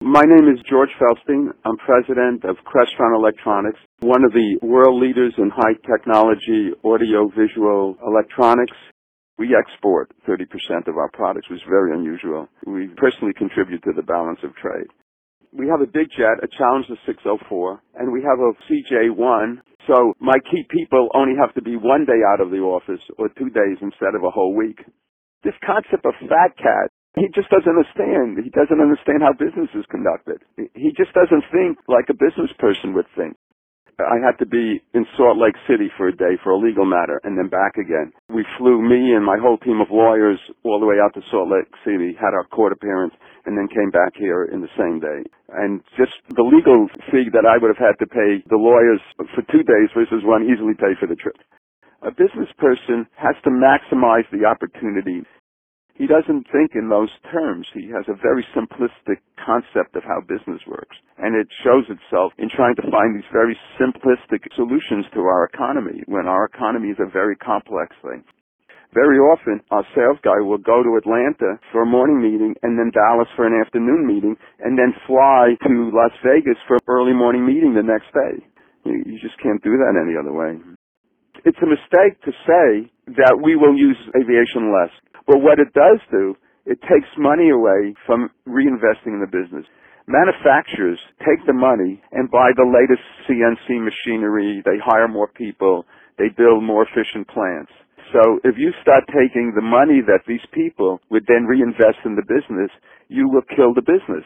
My name is George Felstein. I'm president of Crestron Electronics, one of the world leaders in high technology audio-visual electronics. We export 30% of our products, which is very unusual. We personally contribute to the balance of trade. We have a big jet, a Challenger 604, and we have a CJ1. So my key people only have to be 1 day out of the office or 2 days instead of a whole week. This concept of fat cat, he just doesn't understand. He doesn't understand how business is conducted. He just doesn't think like a business person would think. I had to be in Salt Lake City for a day for a legal matter and then back again. We flew, me and my whole team of lawyers, all the way out to Salt Lake City, had our court appearance, and then came back here in the same day. And just the legal fee that I would have had to pay the lawyers for 2 days versus one easily pay for the trip. A business person has to maximize the opportunity. He doesn't think in those terms. He has a very simplistic concept of how business works. And it shows itself in trying to find these very simplistic solutions to our economy when our economy is a very complex thing. Very often, our sales guy will go to Atlanta for a morning meeting and then Dallas for an afternoon meeting and then fly to Las Vegas for an early morning meeting the next day. You just can't do that any other way. It's a mistake to say that we will use aviation less. But what it does do, it takes money away from reinvesting in the business. Manufacturers take the money and buy the latest CNC machinery, they hire more people, they build more efficient plants. So if you start taking the money that these people would then reinvest in the business, you will kill the business.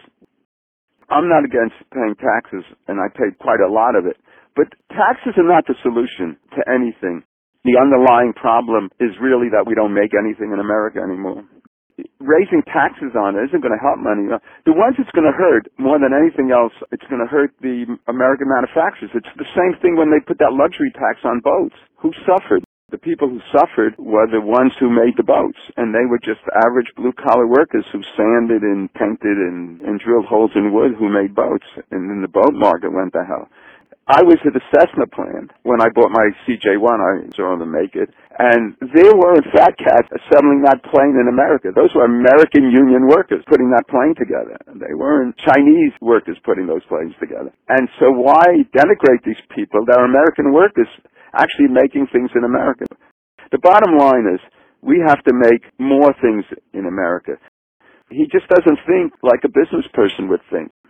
I'm not against paying taxes, and I paid quite a lot of it. But taxes are not the solution to anything. The underlying problem is really that we don't make anything in America anymore. Raising taxes on it isn't going to help money. The ones it's going to hurt, more than anything else, it's going to hurt the American manufacturers. It's the same thing when they put that luxury tax on boats. Who suffered? The people who suffered were the ones who made the boats, and they were just average blue-collar workers who sanded and painted and drilled holes in wood who made boats, and then the boat market went to hell. I was at the Cessna plant when I bought my CJ1. I saw them make it. And there were fat cats assembling that plane in America. Those were American union workers putting that plane together. They weren't Chinese workers putting those planes together. And so why denigrate these people that are American workers actually making things in America? The bottom line is we have to make more things in America. He just doesn't think like a business person would think.